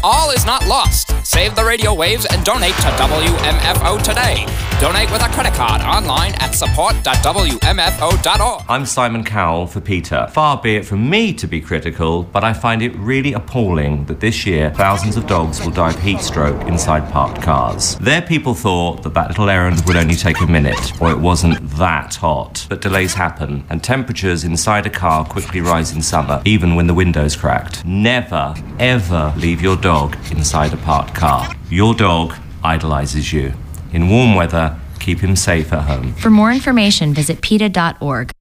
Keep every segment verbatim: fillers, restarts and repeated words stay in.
All is not lost. Save the radio waves and donate to W M F O today. Donate with a credit card online at support dot w m f o dot org. I'm Simon Cowell for PETA. Far be it from me to be critical, but I find it really appalling that this year thousands of dogs will die of heat stroke inside parked cars. Their people thought that that little errand would only take a minute, or it wasn't that hot. But delays happen, and temperatures inside a car quickly rise in summer, even when the window's cracked. Never, ever leave your dog inside a parked car. Your dog idolizes you. In warm weather, keep him safe at home. For more information, visit PETA dot org.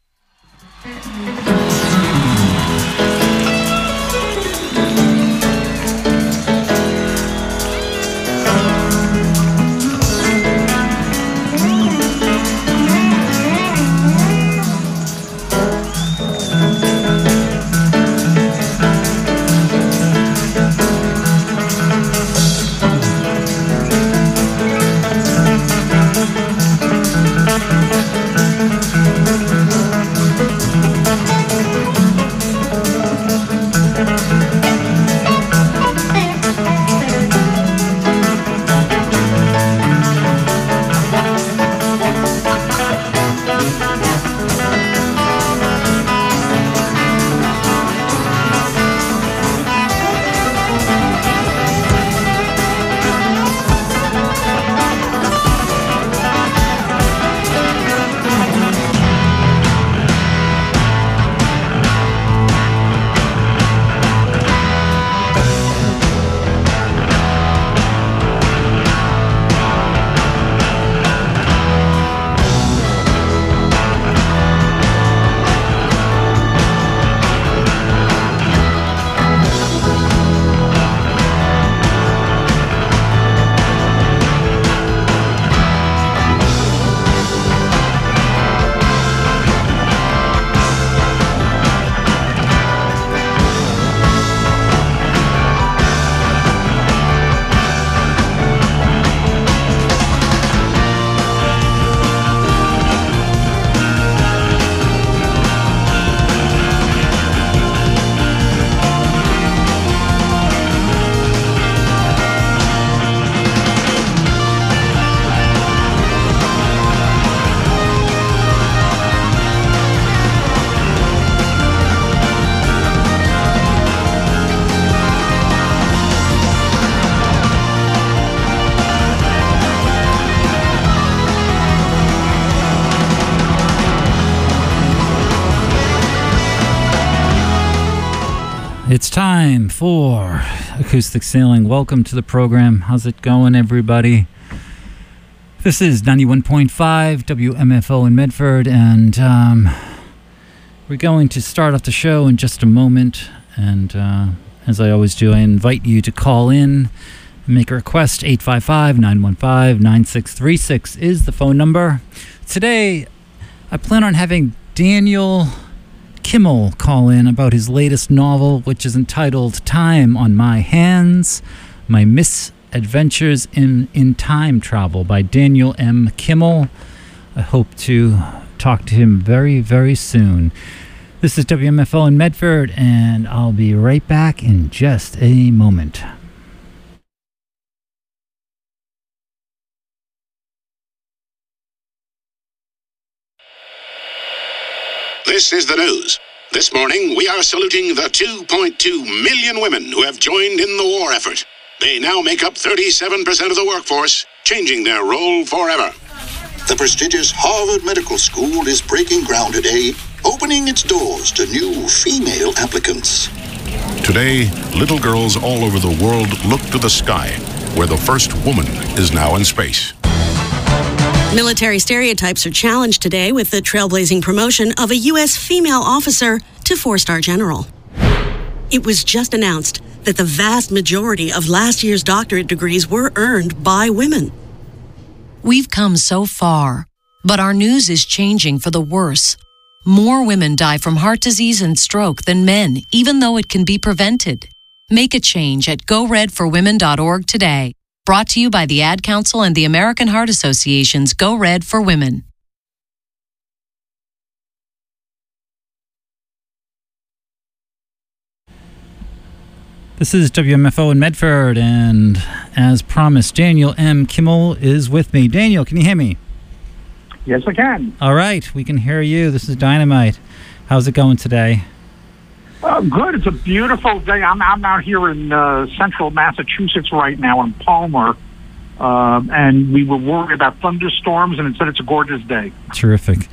It's time for Acoustic Sailing. Welcome to the program. How's it going, everybody? This is ninety-one point five W M F O in Medford, and um, we're going to start off the show in just a moment. And uh, as I always do, I invite you to call in and make a request. eight five five, nine one five, nine six three six is the phone number. Today, I plan on having Daniel Kimmel call in about his latest novel, which is entitled Time on My Hands, My Misadventures in, in Time Travel by Daniel M. Kimmel. I hope to talk to him very, very soon. This is W M F O in Medford, and I'll be right back in just a moment. This is the news. This morning, we are saluting the two point two million women who have joined in the war effort. They now make up thirty-seven percent of the workforce, changing their role forever. The prestigious Harvard Medical School is breaking ground today, opening its doors to new female applicants. Today, little girls all over the world look to the sky, where the first woman is now in space. Military stereotypes are challenged today with the trailblazing promotion of a U S female officer to four-star general. It was just announced that the vast majority of last year's doctorate degrees were earned by women. We've come so far, but our news is changing for the worse. More women die from heart disease and stroke than men, even though it can be prevented. Make a change at go red for women dot org today. Brought to you by the Ad Council and the American Heart Association's Go Red for Women. This is W M F O in Medford, and as promised, Daniel M. Kimmel is with me. Daniel, can you hear me? Yes, I can. All right, we can hear you. This is Dynamite. How's it going today? Uh, good. It's a beautiful day. I'm, I'm out here in uh, central Massachusetts right now in Palmer, uh, and we were worried about thunderstorms, and it said it's a gorgeous day. Terrific.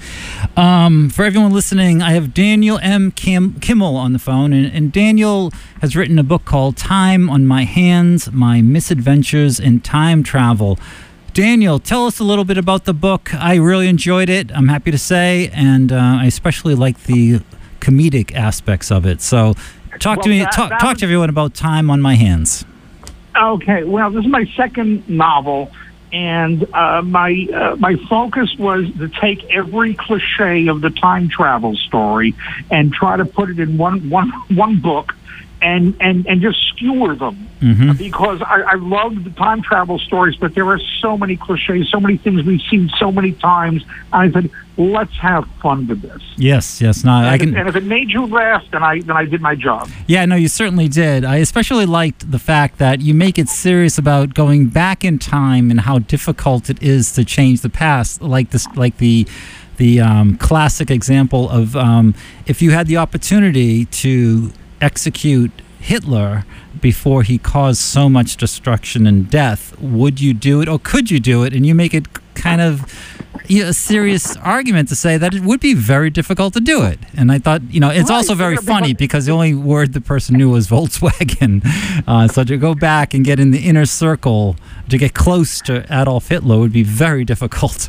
Um, for everyone listening, I have Daniel M. Kim- Kimmel on the phone, and, and Daniel has written a book called Time on My Hands, My Misadventures in Time Travel. Daniel, tell us a little bit about the book. I really enjoyed it, I'm happy to say, and uh, I especially like the comedic aspects of it. So talk well, to me, that, talk, that talk was, to everyone about Time on My Hands. Okay, well, this is my second novel, and uh, my uh, my focus was to take every cliche of the time travel story and try to put it in one one one book and, and, and just skewer them. Mm-hmm. Because I, I love the time travel stories, but there are so many cliches, so many things we've seen so many times. I said, let's have fun with this. Yes, yes. No, and I if, can. And if it made you laugh, then I then I did my job. Yeah, no, you certainly did. I especially liked the fact that you make it serious about going back in time and how difficult it is to change the past. Like this, like the the um, classic example of um, if you had the opportunity to execute Hitler before he caused so much destruction and death, would you do it, or could you do it? And you make it kind of, you know, a serious argument to say that it would be very difficult to do it. And I thought, you know, it's right, also very yeah, funny because the only word the person knew was Volkswagen. Uh, so to go back and get in the inner circle to get close to Adolf Hitler would be very difficult.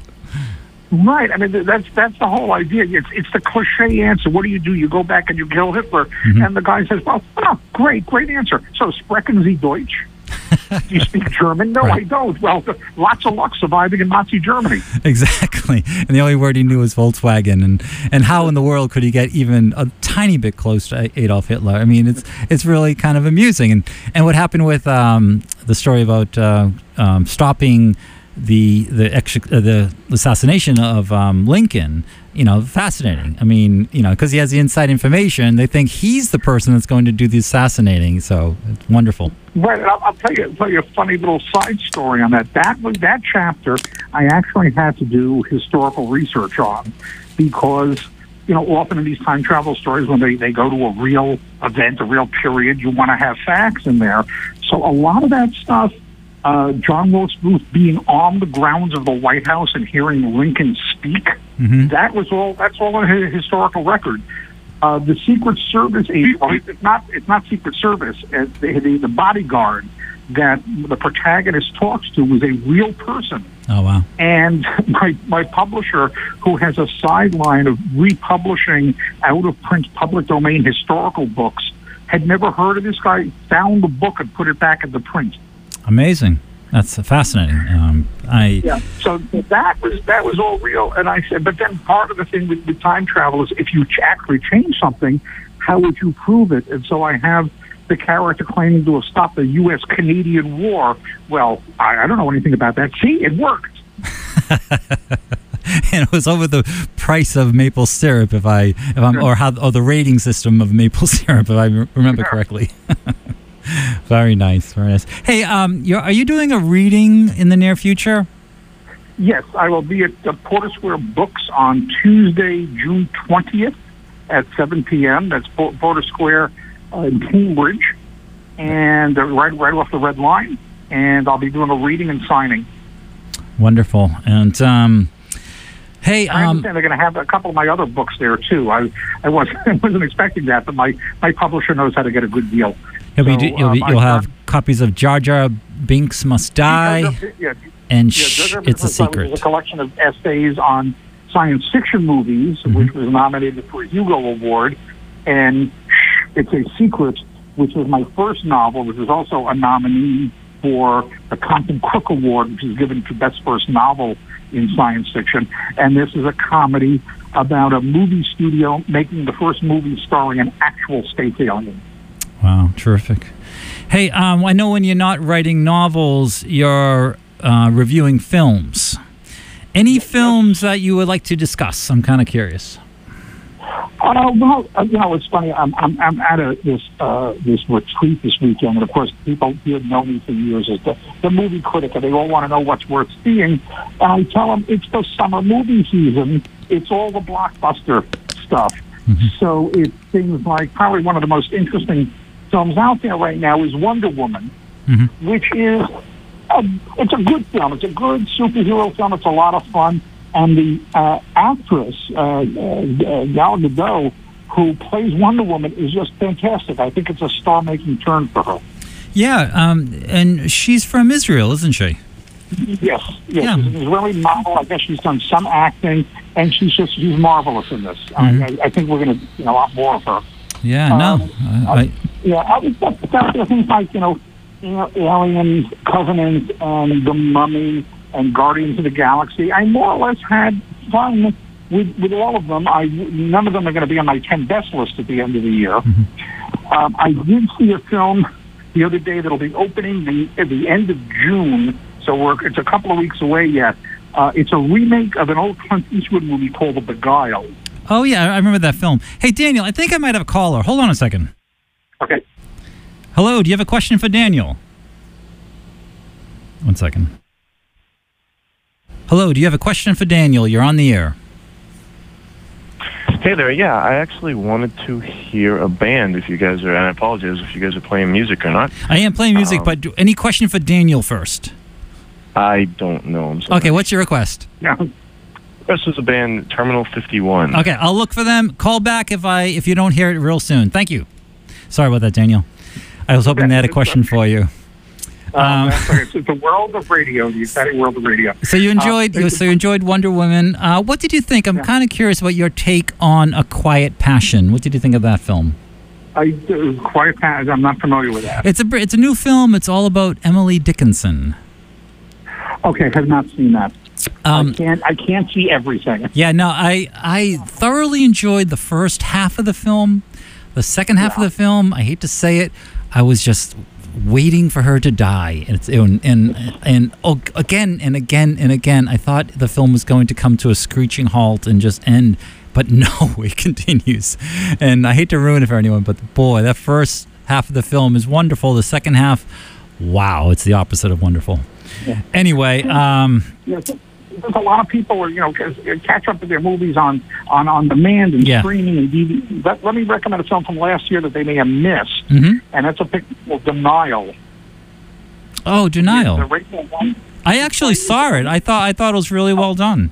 Right. I mean, that's that's the whole idea. It's it's the cliche answer. What do you do? You go back and you kill Hitler. Mm-hmm. And the guy says, well, oh, great, great answer. So, sprechen Sie Deutsch? Do you speak German? No, right. I don't. Well, lots of luck surviving in Nazi Germany. Exactly. And the only word he knew was Volkswagen. And, and how in the world could he get even a tiny bit close to Adolf Hitler? I mean, it's it's really kind of amusing. And, and what happened with um, the story about uh, um, stopping the the, ex- uh, the assassination of um, Lincoln, you know, fascinating. I mean, you know, because he has the inside information, they think he's the person that's going to do the assassinating. So it's wonderful. Right. I'll, I'll tell you, tell you a funny little side story on that. That was that chapter. I actually had to do historical research on because, you know, often in these time travel stories, when they, they go to a real event, a real period, you want to have facts in there. So a lot of that stuff. Uh, John Wilkes Booth being on the grounds of the White House and hearing Lincoln speak, mm-hmm. that was all. That's all a historical record. Uh, the Secret Service agent, well, it's not. It's not Secret Service. Uh, the, the, the bodyguard that the protagonist talks to was a real person. Oh wow! And my my publisher, who has a sideline of republishing out of print public domain historical books, had never heard of this guy. Found the book and put it back into print. Amazing. That's fascinating. Um, I yeah. So that was that was all real, and I said. But then part of the thing with, with time travel is if you actually change something, how would you prove it? And so I have the character claiming to have stopped the U S Canadian War. Well, I, I don't know anything about that. See, it worked. And it was over the price of maple syrup, if I, if I'm, or how, or the rating system of maple syrup, if I remember sure. correctly. Very nice, very nice. Hey, um, you're, are you doing a reading in the near future? Yes, I will be at the Porter Square Books on Tuesday, June twentieth at seven p.m. That's Porter Square uh, in Cambridge, and uh, right right off the Red Line. And I'll be doing a reading and signing. Wonderful. And um, hey, I um, understand they're going to have a couple of my other books there too. I I wasn't I wasn't expecting that, but my, my publisher knows how to get a good deal. You'll, so, be, you'll, um, be, you'll have done, copies of Jar Jar Binks Must Die, yeah, yeah, and yeah, Shh, Jar Jar It's a Binks Must Die Secret. was a collection of essays on science fiction movies, mm-hmm. which was nominated for a Hugo Award, and Shh, It's a Secret, which was my first novel, which was also a nominee for the Compton Crook Award, which is given to Best First Novel in Science Fiction. And this is a comedy about a movie studio making the first movie starring an actual space alien. Wow, terrific. Hey, um, I know when you're not writing novels, you're uh, reviewing films. Any films that you would like to discuss? I'm kind of curious. Uh, well, uh, you know, it's funny. I'm I'm, I'm at a, this uh, this retreat this weekend, and of course, people here know me for years as the, the movie critic, and they all want to know what's worth seeing. And I tell them it's the summer movie season. It's all the blockbuster stuff. Mm-hmm. So it's things like probably one of the most interesting films out there right now is Wonder Woman, mm-hmm. which is a, it's a good film. It's a good superhero film. It's a lot of fun. And the uh, actress, uh, uh, Gal Gadot, who plays Wonder Woman, is just fantastic. I think it's a star-making turn for her. Yeah, um, and she's from Israel, isn't she? Yes, yes. Yeah. She's an Israeli model. I guess she's done some acting, and she's just she's marvelous in this. Mm-hmm. I, I think we're going to see a lot more of her. Yeah, um, no. I, I, yeah, I was about things like, you know, Alien, Covenant, and The Mummy, and Guardians of the Galaxy. I more or less had fun with, with all of them. I none of them are going to be on my ten best list at the end of the year. Mm-hmm. Um, I did see a film the other day that'll be opening the, at the end of June, so we're, it's a couple of weeks away yet. Uh, it's a remake of an old Clint Eastwood movie called The Beguiled. Oh, yeah, I remember that film. Hey, Daniel, I think I might have a caller. Hold on a second. Okay. Hello, do you have a question for Daniel? One second. Hello, do you have a question for Daniel? You're on the air. Hey there, yeah, I actually wanted to hear a band if you guys are, and I apologize if you guys are playing music or not. I am playing music, um, but do, any question for Daniel first? I don't know, I'm sorry. Okay, what's your request? Yeah. This is a band, Terminal fifty-one. Okay, I'll look for them. Call back if I if you don't hear it real soon. Thank you. Sorry about that, Daniel. I was hoping they had a question for you. Um, it's, it's a world of radio, the exciting world of radio. So you enjoyed, uh, you, so you enjoyed Wonder Woman. Uh, what did you think? I'm yeah. kind of curious about your take on A Quiet Passion. What did you think of that film? I uh, Quiet Passion. I'm not familiar with that. It's a it's a new film. It's all about Emily Dickinson. Okay, have not seen that. Um, I can't. I can't see everything. Yeah, no, I I thoroughly enjoyed the first half of the film. The second half yeah. of the film, I hate to say it, I was just waiting for her to die, and it's, and and, and oh, again and again and again, I thought the film was going to come to a screeching halt and just end, but no, it continues. And I hate to ruin it for anyone, but boy, that first half of the film is wonderful. The second half, wow, it's the opposite of wonderful. Yeah. Anyway, um, yeah, there's a lot of people who, you know, catch up with their movies on on, on demand and yeah. streaming and D V D. Let, let me recommend a film from last year that they may have missed, mm-hmm. and that's a picture called Denial. Oh, Denial! Yeah, I actually saw it. I thought I thought it was really well done.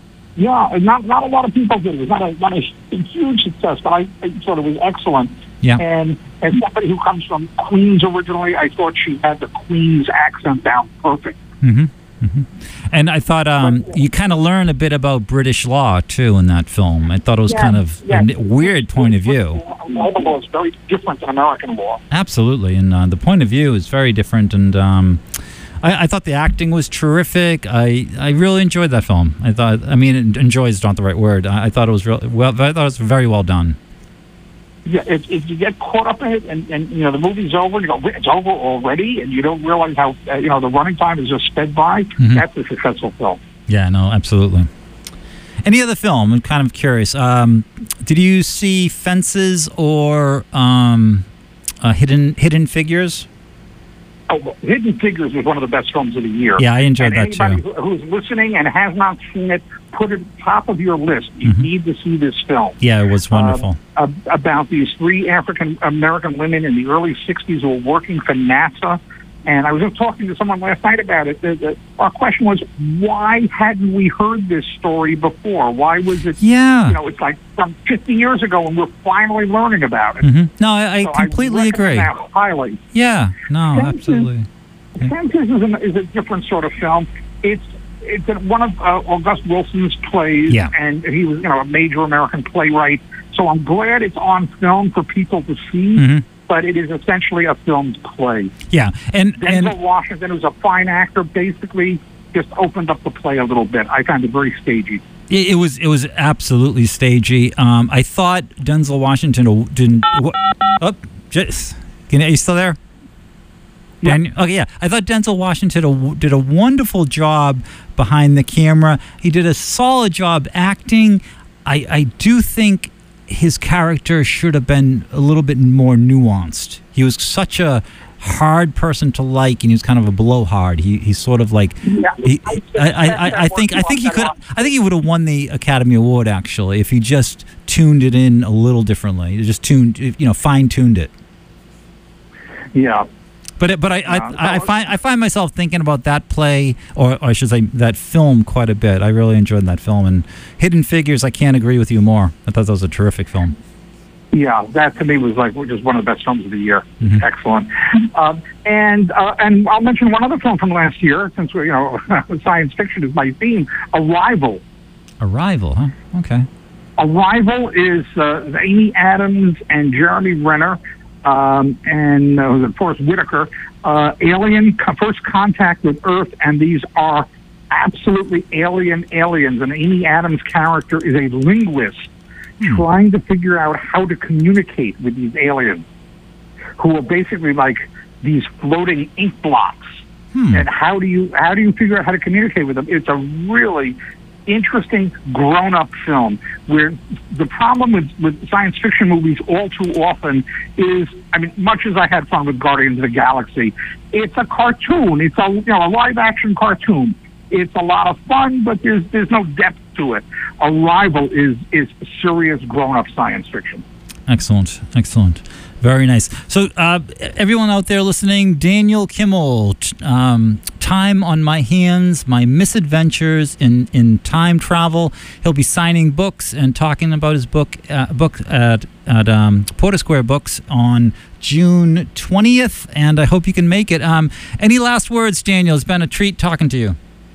Yeah, not not a lot of people did. It was not a not a huge success, but I, I thought it was excellent. Yeah. And as somebody who comes from Queens originally, I thought she had the Queens accent down perfect. Mm-hmm. Mm-hmm. And I thought um, you kind of learn a bit about British law, too, in that film. I thought it was yeah, kind of yeah. a weird point of view. Labor law is very different than American law. Absolutely, and uh, the point of view is very different. And um, I, I thought the acting was terrific. I, I really enjoyed that film. I thought, I mean, enjoy is not the right word. I, I thought it was real, well. I thought it was very well done. Yeah, if, if you get caught up in it, and, and you know the movie's over, and you go, it's over already, and you don't realize how uh, you know the running time is just sped by. Mm-hmm. That's a successful film. Yeah, no, absolutely. Any other film? I'm kind of curious. Um, did you see Fences or um, uh, Hidden Hidden Figures? Oh, well, Hidden Figures was one of the best films of the year. Yeah, I enjoyed and that anybody too. Who's listening and has not seen it, put it top of your list. You mm-hmm. need to see this film. Yeah, it was wonderful. Uh, about these three African American women in the early sixties who were working for NASA. And I was just talking to someone last night about it. The, the, our question was, why hadn't we heard this story before? Why was it, yeah. you know, it's like from fifty years ago and we're finally learning about it. Mm-hmm. No, I, I so completely I agree. That highly. Yeah, no, Fences, absolutely. Fences is, a, is a different sort of film. It's it's one of uh, August Wilson's plays, yeah. and he was, you know, a major American playwright. So I'm glad it's on film for people to see. Mm-hmm. But it is essentially a filmed play. Yeah, and Denzel and, Washington, who's a fine actor, basically just opened up the play a little bit. I found it very stagey. It, it was it was absolutely stagey. Um, I thought Denzel Washington didn't. Oh, just, can, are you still there? Yeah. And, okay, yeah. I thought Denzel Washington did a wonderful job behind the camera. He did a solid job acting. I I do think his character should have been a little bit more nuanced. He was such a hard person to like, and he was kind of a blowhard. He he's sort of like Yeah, he, I- I, I, I, I think I think he could I think he would have won the Academy Award actually if he just tuned it in a little differently. Just tuned, you know, fine tuned it. Yeah. But it, but I, Yeah, I, I so- find I find myself thinking about that play, or, or I should say that film, quite a bit. I really enjoyed that film. And Hidden Figures, I can't agree with you more. I thought that was a terrific film. Yeah, that to me was like just one of the best films of the year. Mhm. Excellent. Um, and uh, and I'll mention one other film from last year, since we, you know science fiction is my theme. Arrival. Arrival, huh? Okay. Arrival is uh, Amy Adams and Jeremy Renner um, and uh, Forrest Whitaker. Uh, alien first contact with Earth, and these are absolutely alien aliens. And Amy Adams' character is a linguist trying to figure out how to communicate with these aliens, who are basically like these floating ink blocks. Hmm. And how do you how do you figure out how to communicate with them? It's a really interesting grown-up film where the problem with, with science fiction movies all too often is, I mean, much as I had fun with Guardians of the Galaxy, it's a cartoon. It's a you know a live-action cartoon. It's a lot of fun, but there's there's no depth to it. Arrival is is serious grown-up science fiction. Excellent, excellent. Very nice. So, uh, everyone out there listening, Daniel Kimmel, t- um, Time on My Hands, My Misadventures in, in Time Travel. He'll be signing books and talking about his book uh, book at, at um, Porter Square Books on June twentieth, and I hope you can make it. Um, any last words, Daniel? It's been a treat talking to you.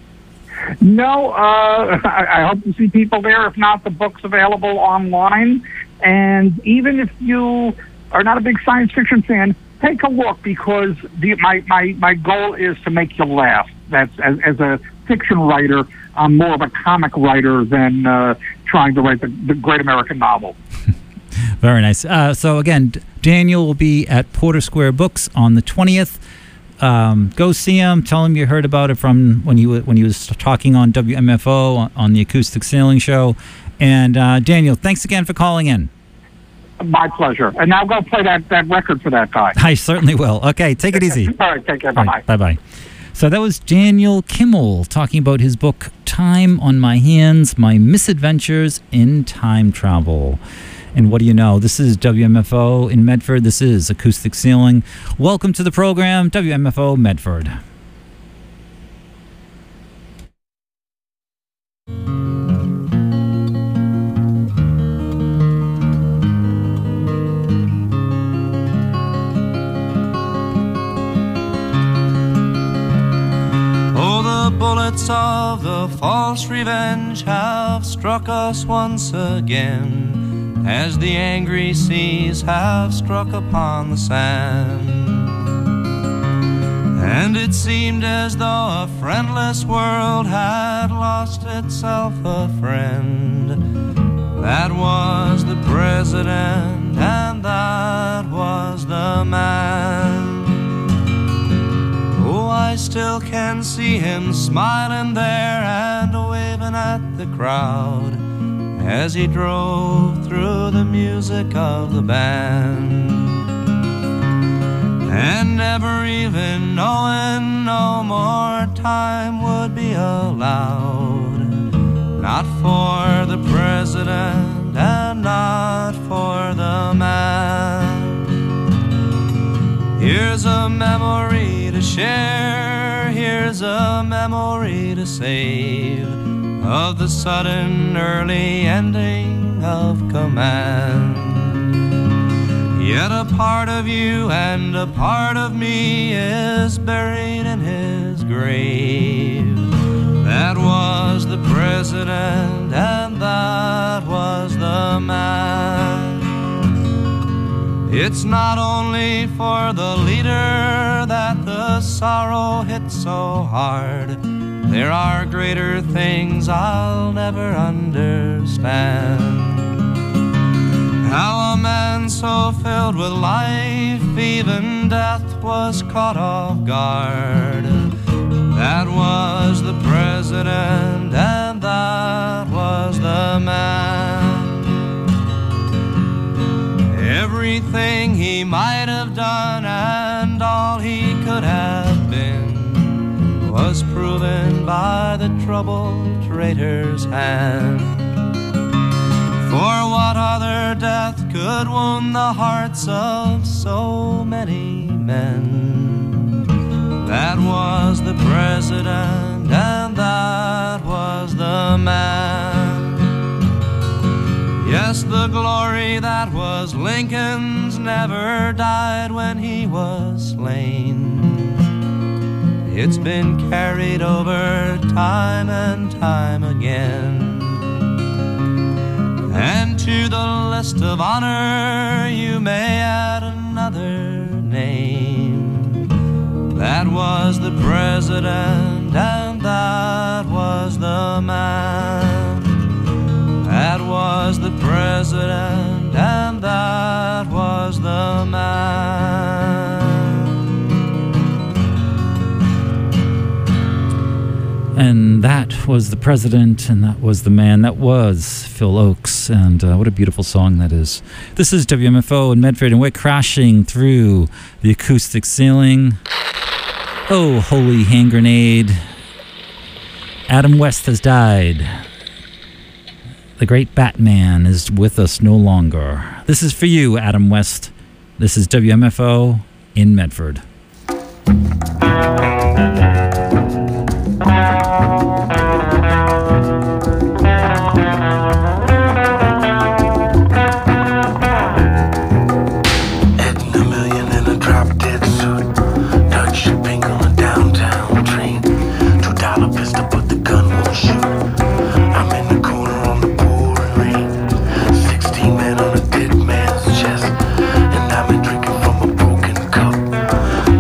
No, uh, I, I hope to see people there. If not, the book's available online. And even if you are not a big science fiction fan, take a look, because the, my, my, my goal is to make you laugh. That's as, as a fiction writer, I'm more of a comic writer than uh, trying to write the, the great American novel. Very nice. Uh, so again, D- Daniel will be at Porter Square Books on the twentieth. Um, go see him. Tell him you heard about it from when he w- when he was talking on W M F O on, on the Acoustic Sailing Show. And uh, Daniel, thanks again for calling in. My pleasure. And now go play that, that record for that guy. I certainly will. Okay, take it easy. All right, take care. All Bye-bye. right, bye-bye. So that was Daniel Kimmel talking about his book, Time on My Hands, My Misadventures in Time Travel. And what do you know? This is W M F O in Medford. This is Acoustic Sailing. Welcome to the program, W M F O Medford. Oh, the bullets of the false revenge have struck us once again, as the angry seas have struck upon the sand. And it seemed as though a friendless world had lost itself a friend. That was the president, and that was the man. Oh, I still can see him smiling there and waving at the crowd as he drove through the music of the band. And never even knowing no more time would be allowed, not for the president and not for the man. Here's a memory to share, here's a memory to save, of the sudden early ending of command. Yet a part of you and a part of me is buried in his grave. That was the president and that was the man. It's not only for the leader that the sorrow hits so hard. There are greater things I'll never understand. How a man so filled with life, even death was caught off guard. That was the president and that was the man. everything he might have done and all he could have been was proven by the troubled traitor's hand. For what other death could wound the hearts of so many men? That was the president and that was the man. Yes, the glory that was Lincoln's never died when he was slain. It's been carried over time and time again. And to the list of honor you may add another name. That was the president and that was the man. That was the president and that was the man. And that was the president, and that was the man. That was Phil Ochs, and uh, what a beautiful song that is. This is W M F O in Medford, and we're crashing through the acoustic ceiling. Oh, holy hand grenade. Adam West has died. The great Batman is with us no longer. This is for you, Adam West. This is W M F O in Medford. Sixteen men on a dead man's chest, and I've been drinking from a broken cup.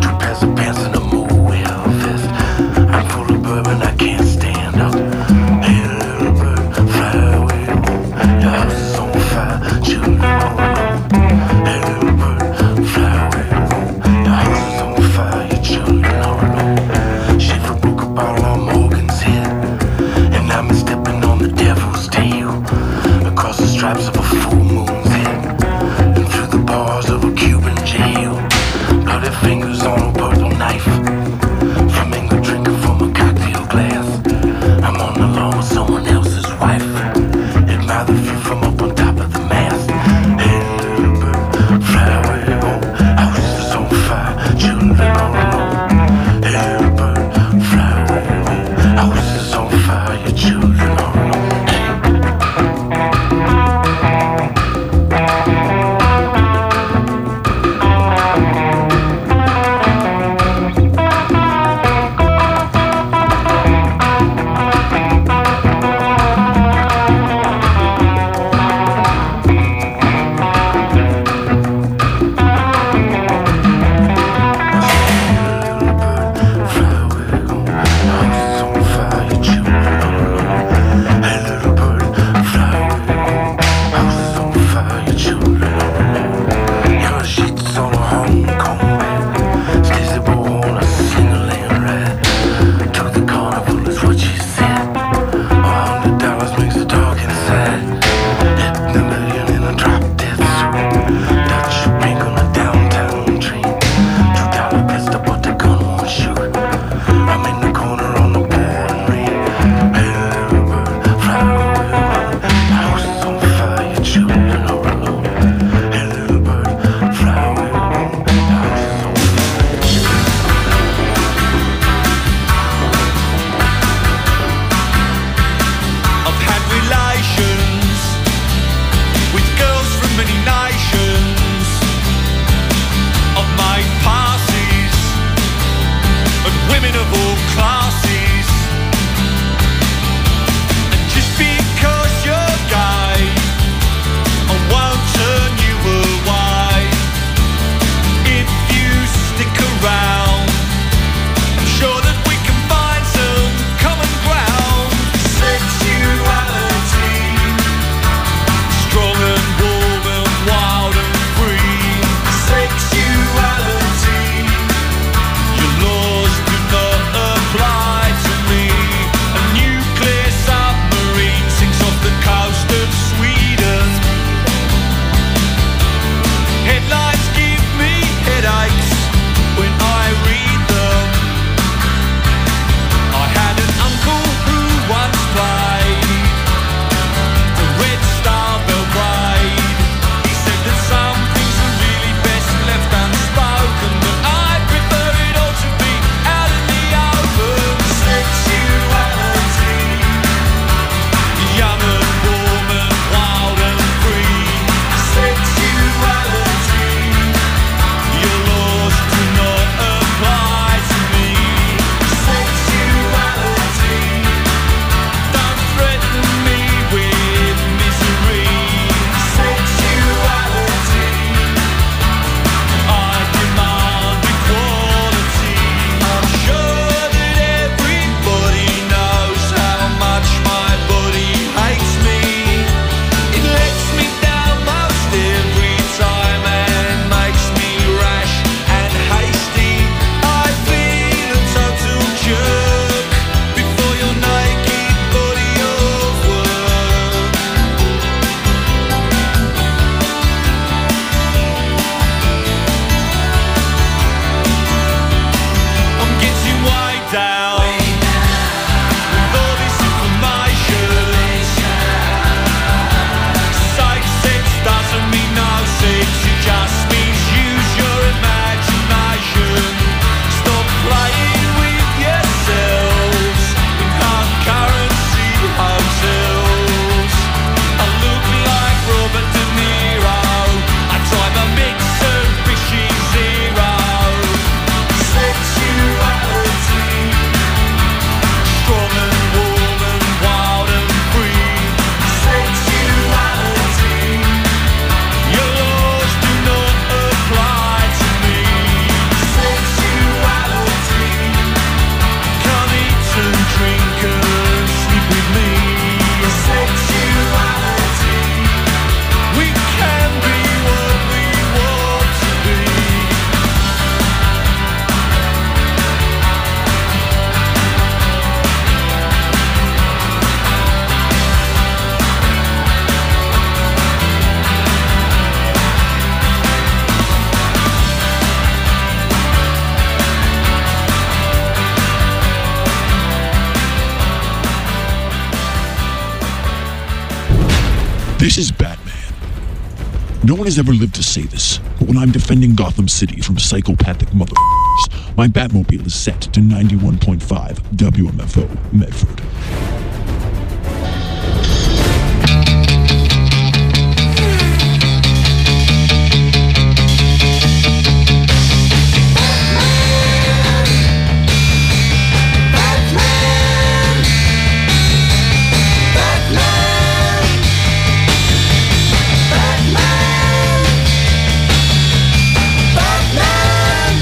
This is Batman. No one has ever lived to say this, but when I'm defending Gotham City from psychopathic motherfuckers, my Batmobile is set to ninety-one point five W M F O Medford.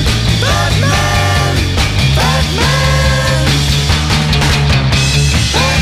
Batman!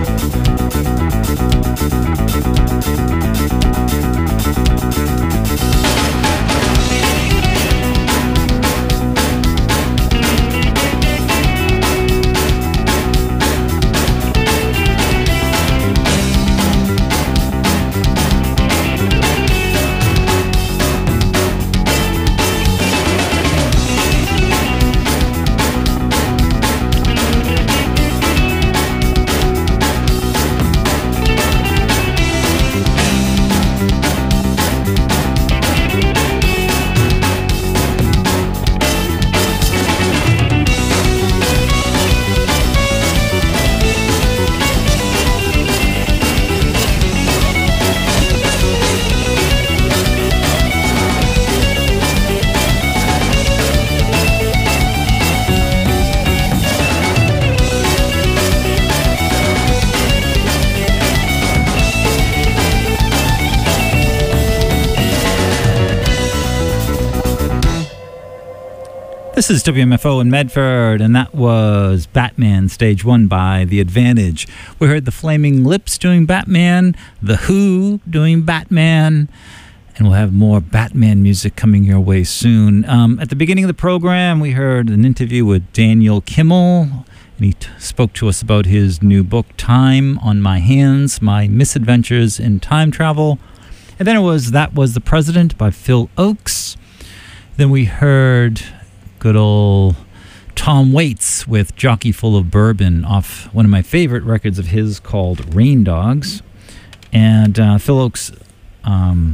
This is W M F O in Medford, and that was Batman Stage one by The Advantage. We heard the Flaming Lips doing Batman, The Who doing Batman, and we'll have more Batman music coming your way soon. Um, at the beginning of the program, we heard an interview with Daniel Kimmel, and he t- spoke to us about his new book, Time on My Hands, My Misadventures in Time Travel. And then it was That Was the President by Phil Oakes. Then we heard good old Tom Waits with Jockey Full of Bourbon off one of my favorite records of his called Rain Dogs. And uh, Phil Oakes, um,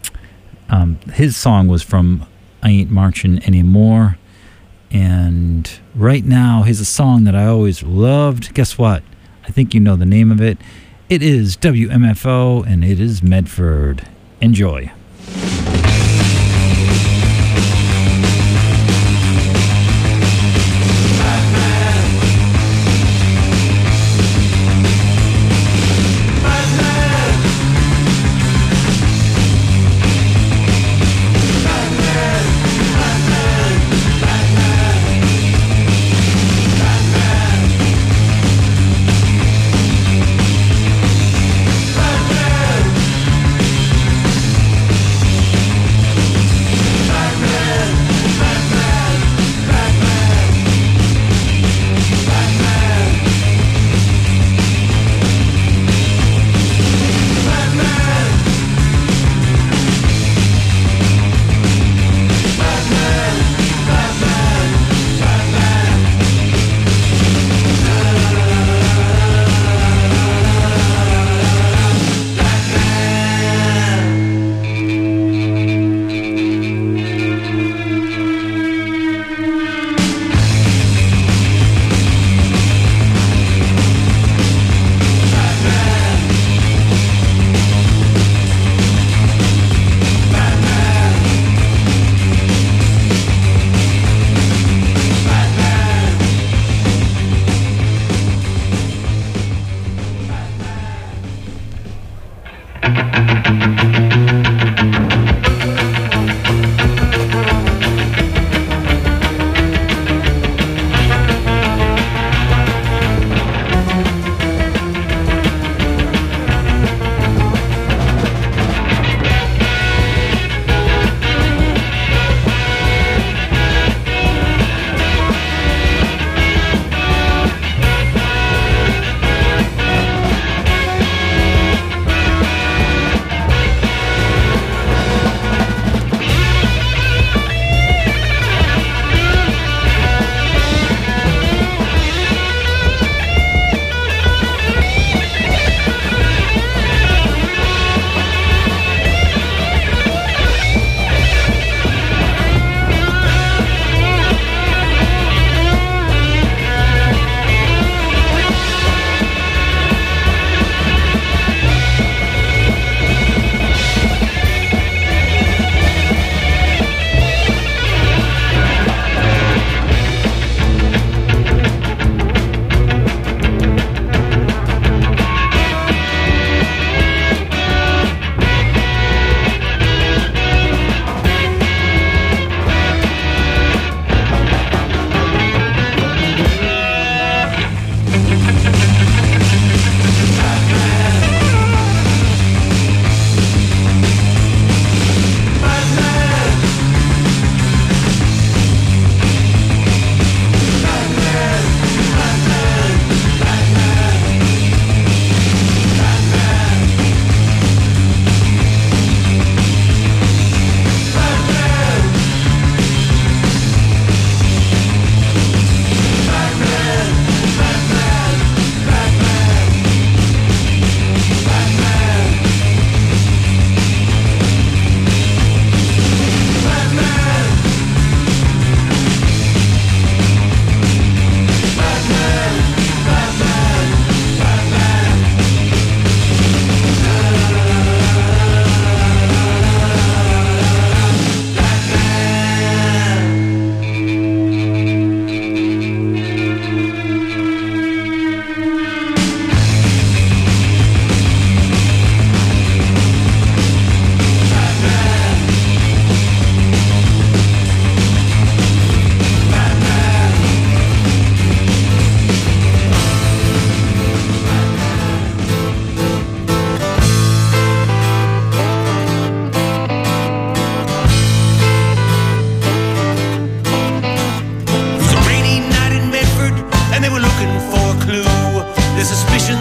um, his song was from I Ain't Marching Anymore. And right now, here's a song that I always loved. Guess what? I think you know the name of it. It is W M F O, and it is Medford. Enjoy.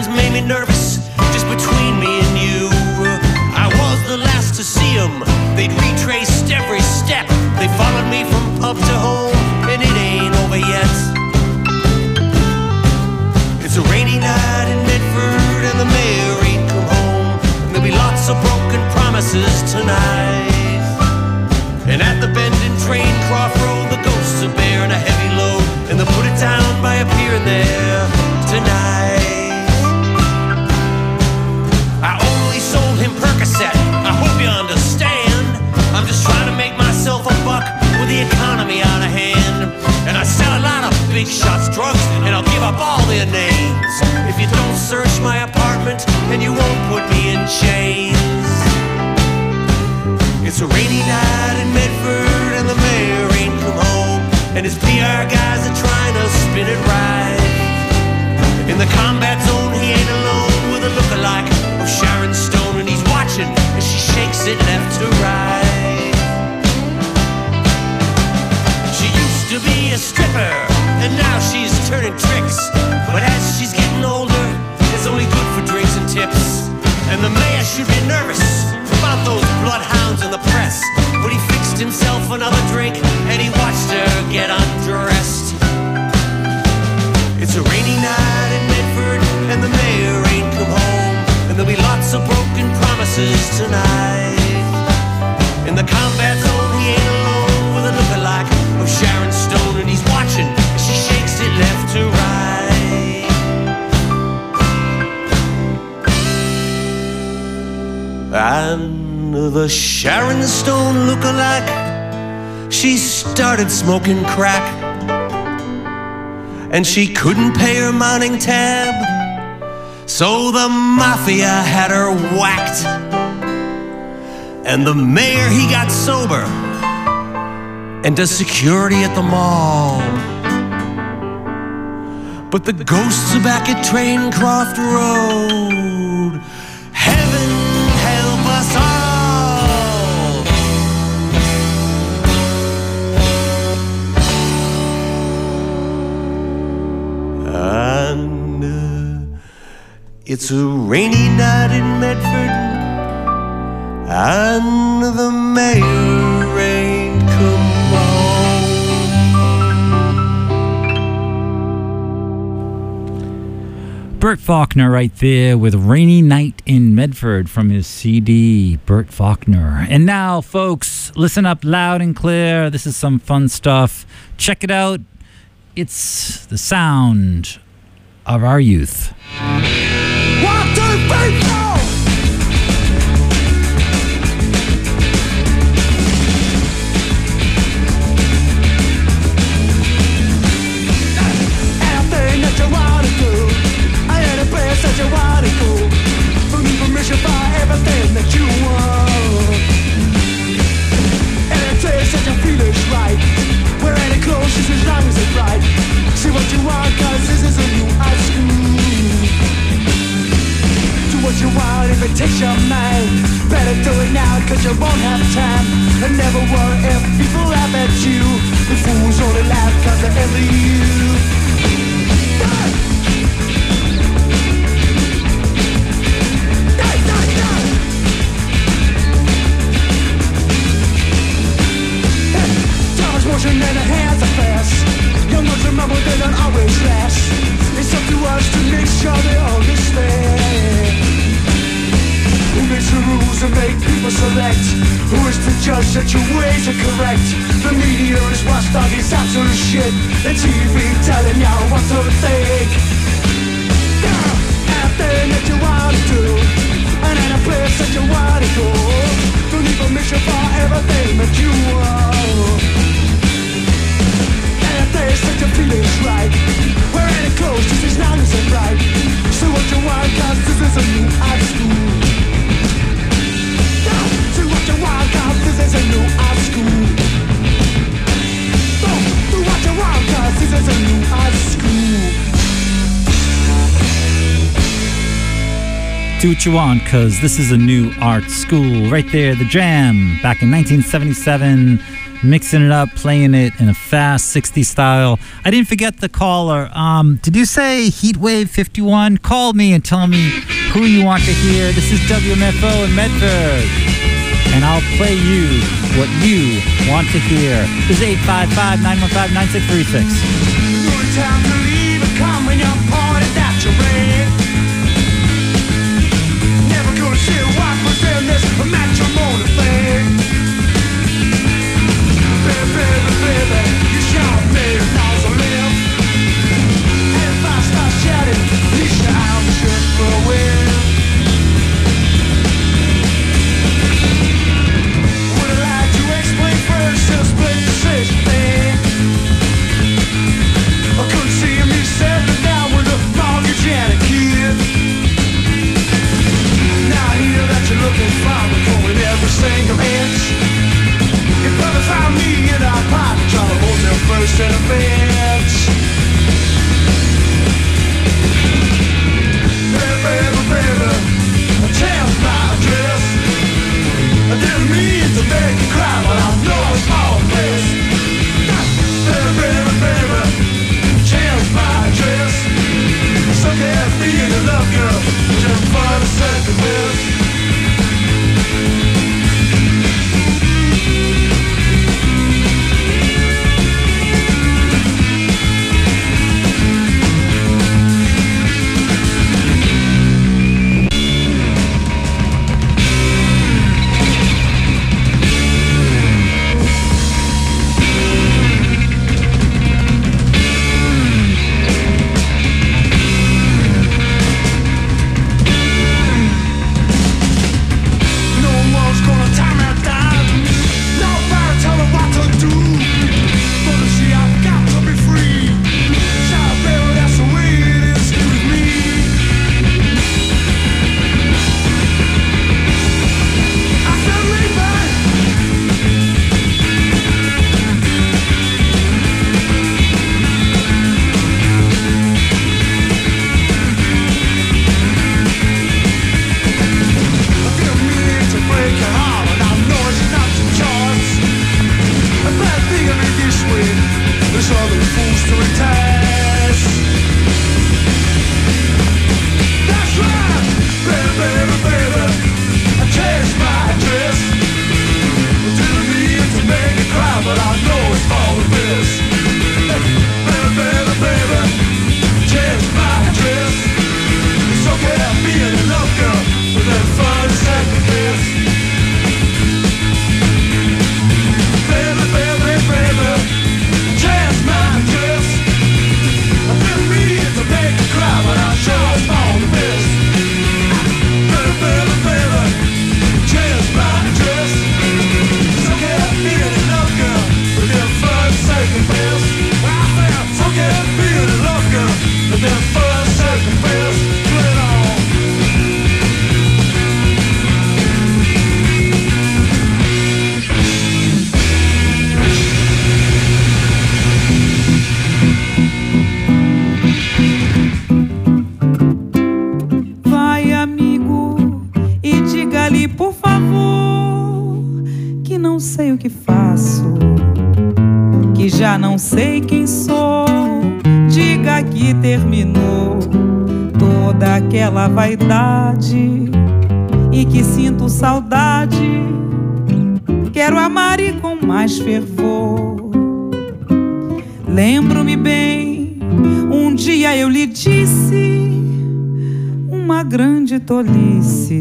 friends made me nervous, just between me and you. I was the last to see them. They'd retraced every step. They followed me from pub to home, and it ain't over yet. It's a rainy night in Medford, and the mayor ain't come home. And there'll be lots of broken promises tonight. And at the bend in Traincroft Road, the ghosts are bearing a heavy load, and they'll put it down by appearing there tonight. I only sold him Percocet, I hope you understand. I'm just trying to make myself a buck with the economy out of hand. And I sell a lot of big shots drugs, and I'll give up all their names if you don't search my apartment, and you won't put me in chains. It's a rainy night in Medford, and the mayor ain't come home, and his P R guys are trying to spin it right. In the combat zone, he ain't alone with a lookalike of Sharon Stone, and he's watching as she shakes it left to right. She used to be a stripper, and now she's turning tricks, but as she's getting older, it's only good for drinks and tips. And the mayor should be nervous about those bloodhounds in the press, but he fixed himself another drink, and he watched her get undressed. It's a rainy night in Medford, and the mayor ain't come home, and there'll be lots of broken promises tonight. In the combat zone, he ain't alone with a lookalike of Sharon Stone, and he's watching as she shakes it left to right. And the Sharon Stone lookalike, she started smoking crack, and she couldn't pay her mounting tab, so the mafia had her whacked. And the mayor, he got sober and does security at the mall. But the ghosts are back at Traincroft Road. Heaven help us all. And uh, it's a rainy night in Medford, and the mayor ain't come home. Bert Faulkner right there with Rainy Night in Medford from his C D, Bert Faulkner. And now, folks, listen up loud and clear. This is some fun stuff. Check it out. It's the sound of our youth. One, two, three, four! Anything that you wanna do, any place that you wanna go, for me permission for everything that you want. Any place that you feel is right, wear any clothes just as long as it's right. See what you want, cause this is a new high school. Do what you want if it takes your mind. Better do it now, cause you won't have time. And never worry if people laugh at you. The fools only laugh cause they're envy you. Motion and the hands are fast. Young ones remember they don't always last. It's up to us to make sure they understand. Who makes the rules and make people select? Who is to judge that your ways are correct? The media is watchdog, it's absolute shit. The T V telling y'all what to think. Yeah, anything that you wanna do, and any place that you wanna go. Don't need permission for everything that you want. Place that you feel is right. Wear any clothes just as long as it's right. See what you want, cause this is a new high school. See what you want, cause this is a new high school. Do what you want, cause this is a new high school. Do what you want, cause this is a new art school. Right there, The Jam, back in nineteen seventy-seven. mixing it up, playing it in a fast sixties style. I didn't forget the caller. Um, did you say Heatwave fifty-one? Call me and tell me who you want to hear. This is W M F O in Medford, and I'll play you what you want to hear. This is eight five five, nine one five, nine six three six. Good time to leave and come when you're party that you made. Never gonna see what was in this matrimony thing. Baby, baby, baby, you shot me now to live. And if I start shouting, you shout just for a win. Would I like to explain first this split decision thing? I couldn't see me settling down with a mortgage and a kid. Now I hear that you're looking fine, we're going every single inch. Your brother found me in our pocket, trying to hold their first in a bench. Baby, baby, baby, I tell my address. I didn't mean to make you cry, but I know it's all this. Baby, baby, baby, change my address. So can't be in the love, girl, just for the second best. Não sei quem sou, diga que terminou toda aquela vaidade e que sinto saudade. Quero amar e com mais fervor. Lembro-me bem, um dia eu lhe disse uma grande tolice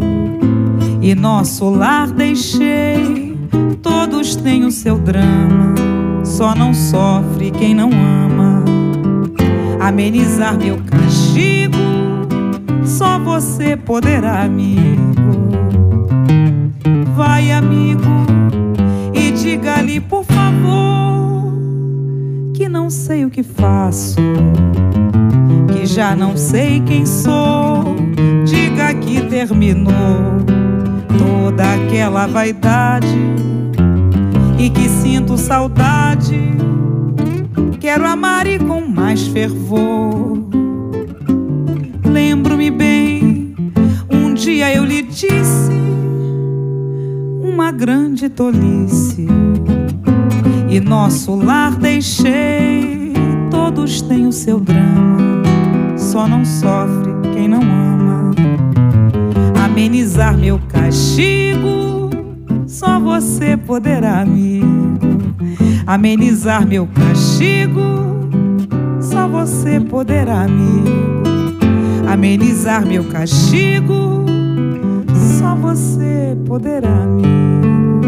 e nosso lar deixei. Todos têm o seu drama, só não sofre quem não ama. Amenizar meu castigo, só você poderá, amigo. Vai, amigo, e diga-lhe, por favor, que não sei o que faço, que já não sei quem sou. Diga que terminou toda aquela vaidade e que sinto saudade. Quero amar e com mais fervor. Lembro-me bem, um dia eu lhe disse uma grande tolice e nosso lar deixei. Todos têm o seu drama, só não sofre quem não ama. Amenizar meu castigo, só você poderá, amigo. Amenizar meu castigo, só você poderá, amigo. Amenizar meu castigo, só você poderá, amigo.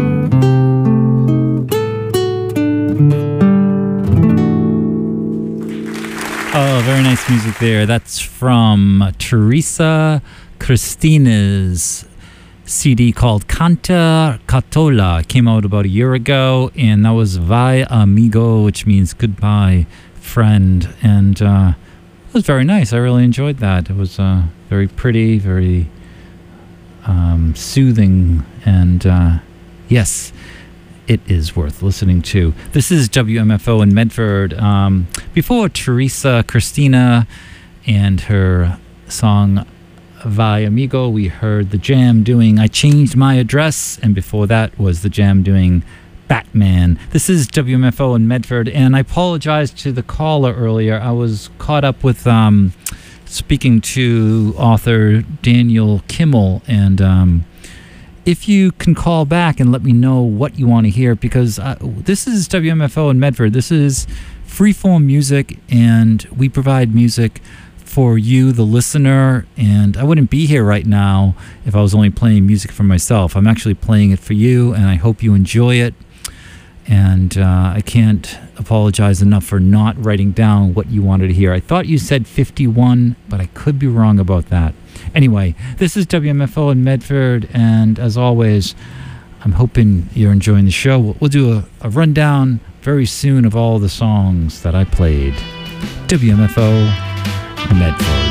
Oh, very nice music there. That's from Teresa Cristina's C D called Canta Catola. Came out about a year ago, and that was Vai Amigo, which means goodbye, friend. And uh, it was very nice. I really enjoyed that. It was uh, very pretty, very um, soothing, and uh, yes, it is worth listening to. This is W M F O in Medford. Um, before Teresa Cristina and her song Vai Amigo, we heard the Jam doing I Changed My Address, and before that was the Jam doing Batman. This is W M F O in Medford, and I apologize to the caller earlier. I was caught up with um, speaking to author Daniel Kimmel, and um, if you can call back and let me know what you want to hear, because uh, this is W M F O in Medford. This is freeform music, and we provide music for you, the listener, and I wouldn't be here right now if I was only playing music for myself. I'm actually playing it for you, and I hope you enjoy it. And uh, I can't apologize enough for not writing down what you wanted to hear. I thought you said fifty-one, but I could be wrong about that. Anyway, this is W M F O in Medford, and as always, I'm hoping you're enjoying the show. We'll, we'll do a, a rundown very soon of all the songs that I played. W M F O Medford.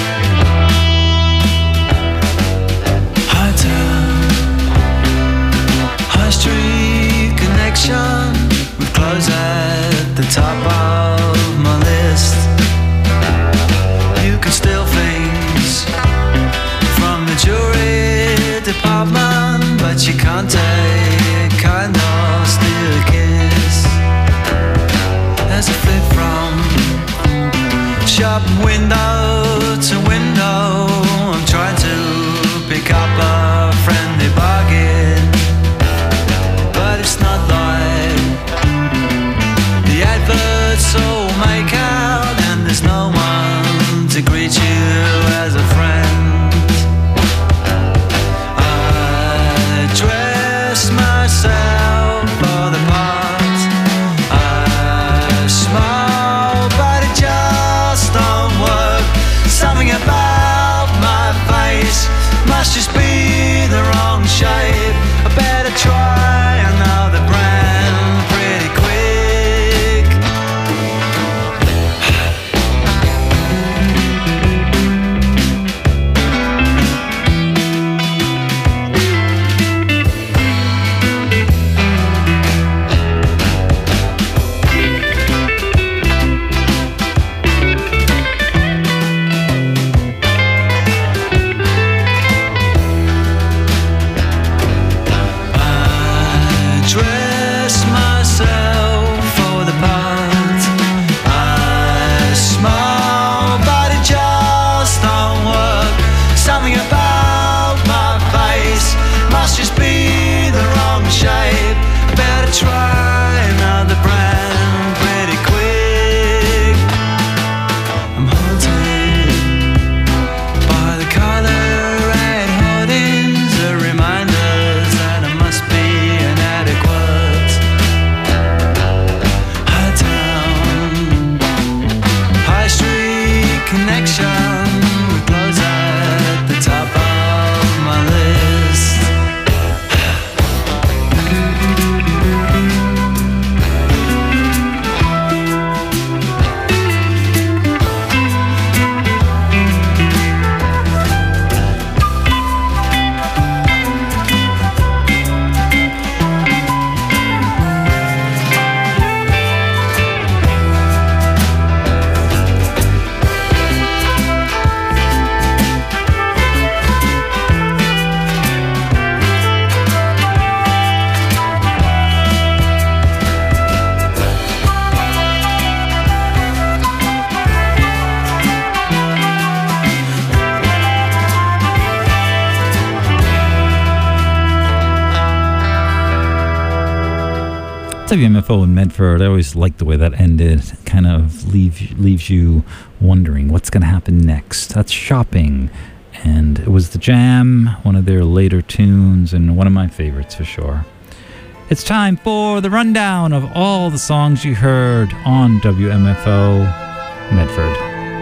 High town, high street connection with clothes at the top of my list. You can steal things from the jewelry department, but you can't take kind of steal a kiss. There's a flip from shop window to window. I'm trying to pick up a friendly bargain, but it's not like the adverts all make out, and there's no one to greet you as a friend. I dress myself for the part, I smile, but it just don't work W M F O in Medford. I always liked the way that ended. Kind of leave, leaves you wondering what's going to happen next. That's Shopping. And it was The Jam, one of their later tunes, and one of my favorites for sure. It's time for the rundown of all the songs you heard on W M F O Medford.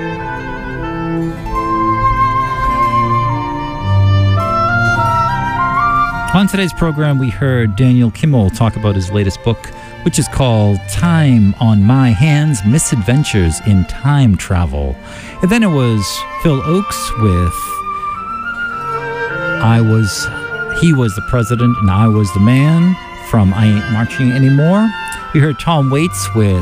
On today's program, we heard Daniel Kimmel talk about his latest book, which is called Time on My Hands, Misadventures in Time Travel. And then it was Phil Oakes with I Was, He Was the President and I Was the Man from I Ain't Marching Anymore. We heard Tom Waits with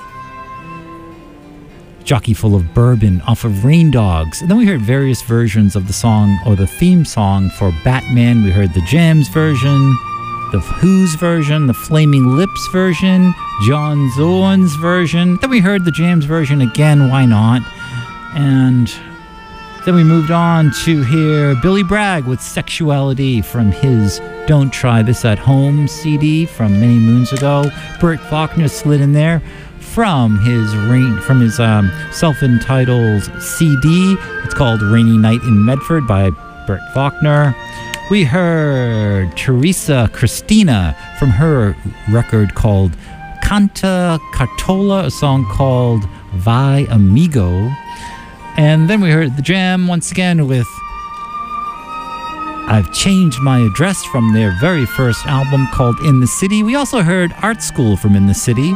Jockey Full of Bourbon off of Rain Dogs. And then we heard various versions of the song, or the theme song for Batman. We heard the Jams version, the Who's version, the Flaming Lips version, John Zorn's version. Then we heard the Jams version again, why not? And then we moved on to hear Billy Bragg with Sexuality from his Don't Try This at Home C D from many moons ago. Bert Faulkner slid in there from his rain, from his um, self-entitled C D. It's called Rainy Night in Medford by Bert Faulkner. We heard Teresa Christina from her record called Canta Cartola, a song called Vai Amigo. And then we heard The Jam once again with I've Changed My Address from their very first album called In the City. We also heard Art School from In the City.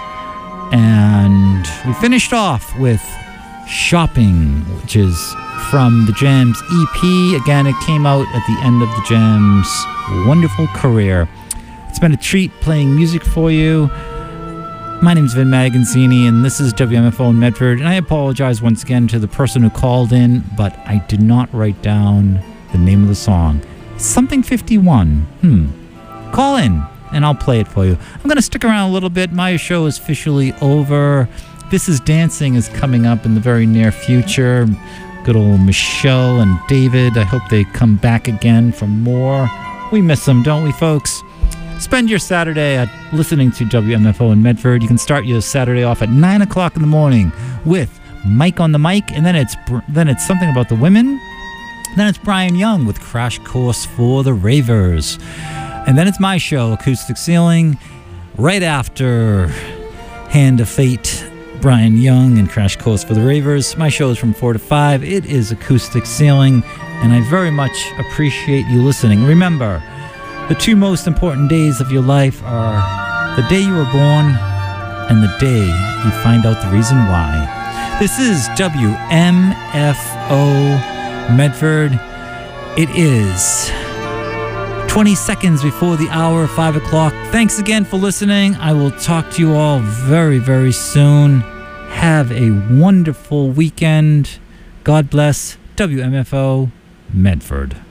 And we finished off with Shopping, which is from the Jams E P. Again, it came out at the end of the Jams' wonderful career. It's been a treat playing music for you. My name's Vin Magazzini, and this is W M F O in Medford. And I apologize once again to the person who called in, but I did not write down the name of the song. Something fifty-one. Hmm. Call in, and I'll play it for you. I'm going to stick around a little bit. My show is officially over. This Is Dancing is coming up in the very near future. Good old Michelle and David. I hope they come back again for more. We miss them, don't we, folks? Spend your Saturday at listening to W M F O in Medford. You can start your Saturday off at nine o'clock in the morning with Mike on the Mic, and then it's then it's something about the women. Then it's Brian Young with Crash Course for the Ravers. And then it's my show, Acoustic Ceiling, right after Hand of Fate, Brian Young, and Crash Course for the Ravers. My show is from four to five. It is Acoustic Ceiling, and I very much appreciate you listening. Remember, the two most important days of your life are the day you were born and the day you find out the reason why. This is W M F O Medford. It is twenty seconds before the hour, five o'clock. Thanks again for listening. I will talk to you all very, very soon. Have a wonderful weekend. God bless. W M F O Medford.